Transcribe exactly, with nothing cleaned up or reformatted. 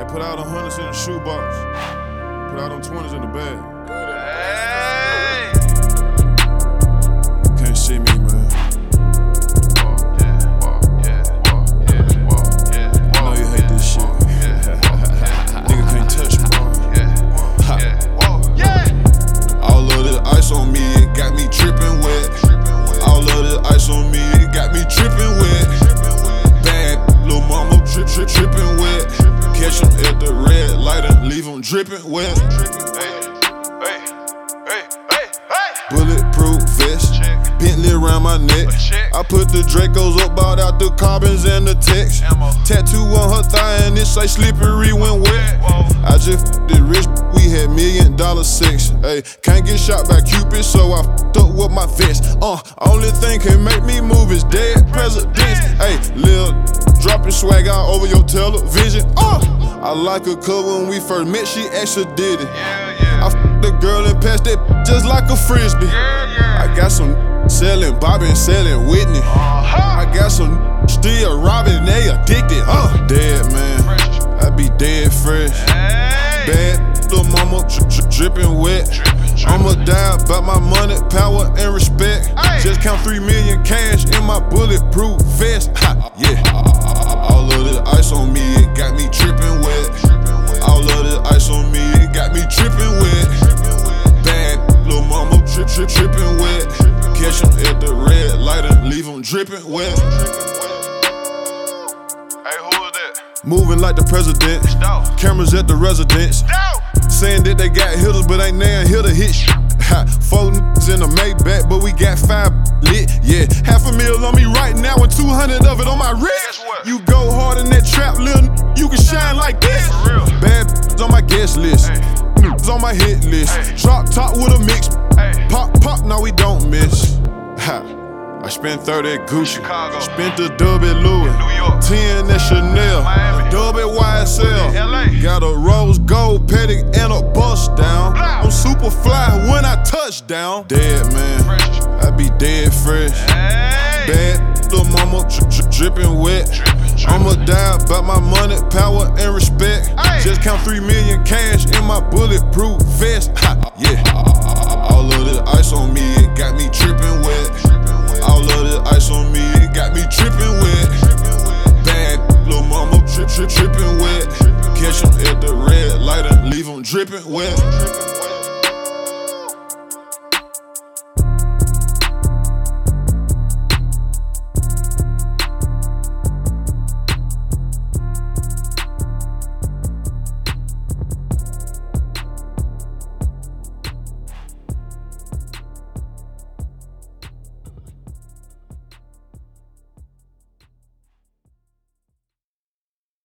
Man, put out the hundreds in the shoebox. Put out them twenties in the bag. Hey! Can't see me, man. Walk, yeah, walk, yeah, walk, yeah, walk, yeah. I know you hate this shit. Nigga can't touch me, boy. Yeah, walk, yeah, walk, yeah. All of this ice on me, it got me tripping wet. All of this ice on me, it got me tripping wet. Bad little mama, trip, trip, tripping wet. Catch him at the red light and leave him dripping wet. Hey, hey, hey, hey, hey. Bulletproof vest, Bentley around my neck. I put the Dracos up, bought out the carbons and the text. Tattoo on her thigh and it say slippery when wet. I just f***ed it rich, we had million dollar sex. Ay, can't get shot by Cupid, so I f***ed up with my vest. Uh, only thing can make me move is dead presidents. Ay, lil' dropping swag out over your television. Uh, I like her cause when we first met, she actually did it. Yeah, yeah. I f***ed the girl and passed that just like a frisbee. Yeah, yeah. I got some selling Bobby and selling Whitney. Uh-huh. I got some still robbing, they addicted. Uh, dead man, I be dead fresh. Hey. Bad little mama dri dri dripping wet. Drippin', drippin'. I'ma die about my money, power, and respect. Hey. Just count three million cash in my bulletproof vest. Ha, yeah. All of this ice on me, it got me tripping wet. All of this ice on me, it got me tripping wet. Bad little mama, trip, trip, tripping wet. Catch him at the red light and leave him dripping wet. Hey, who is that? Moving like the president. Dawg. Cameras at the residence. Dawg. Saying that they got hitters, but ain't now hit a hit. Ha, four niggas in a Maybach, but we got five lit. Yeah, half a mil on me right now and two hundred of it on my wrist. Guess what? You go hard in that trap, lil' n- you can shine like this. For real. Bad on my guest list. Hey. Niggas on my hit list. Hey. Drop top with a mix. Hey. Pop, pop, no we don't miss. Ha. I spent thirty at Gucci. Chicago. Spent a dub at Louis. New York. ten at Chanel. Miami. A dub at Y S L. L A. Got a rose gold Patek and a bust down. Blow. I'm super fly when I touch down. Dead man, Fresh. I be dead fresh. Hey. Bad little mama dri dri dripping wet. Drippin', drippin'. I'ma die about my money, power, and respect. Hey. Just count three million cash in my bulletproof vest. Ha, yeah. All of this ice on me, it got me tripping wet. All of this ice on me, it got me tripping wet. Bad little mama, trip, trip, tripping wet. Catch him at the red light and leave him dripping wet.